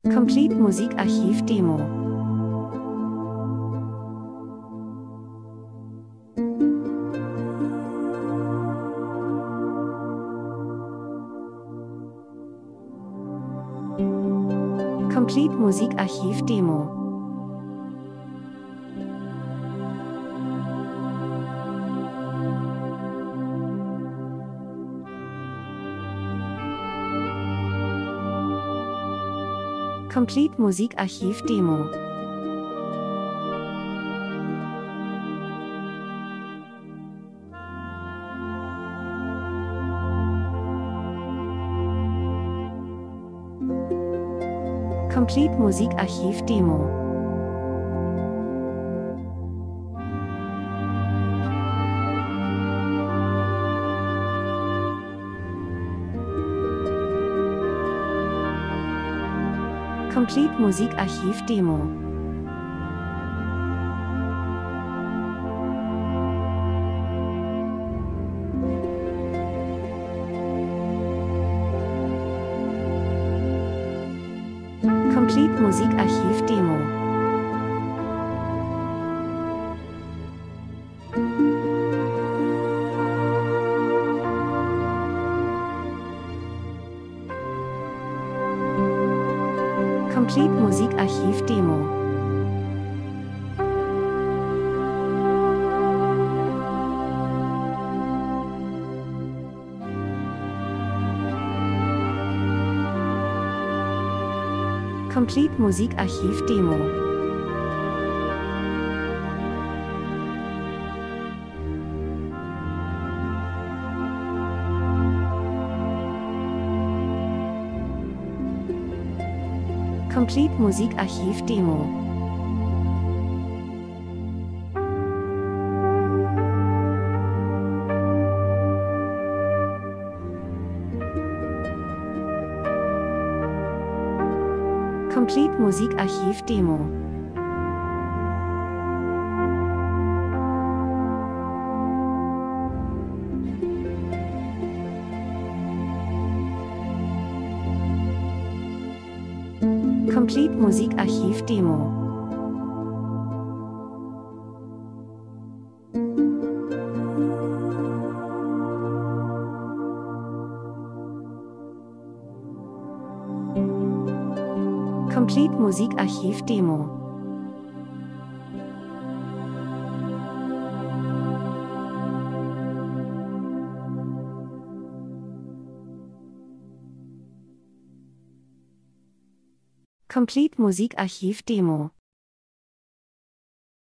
Complete Musikarchiv Demo. Complete Musikarchiv Demo. Complete Musikarchiv Demo. Complete Musikarchiv Demo. Complete Musikarchiv Demo. Complete Musikarchiv Demo. Complete Musikarchiv Demo. Complete Musikarchiv Demo. Complete Musikarchiv Demo. Complete Musikarchiv Demo. Complete Musikarchiv Demo. Complete Musikarchiv Demo. Complete Musikarchiv Demo.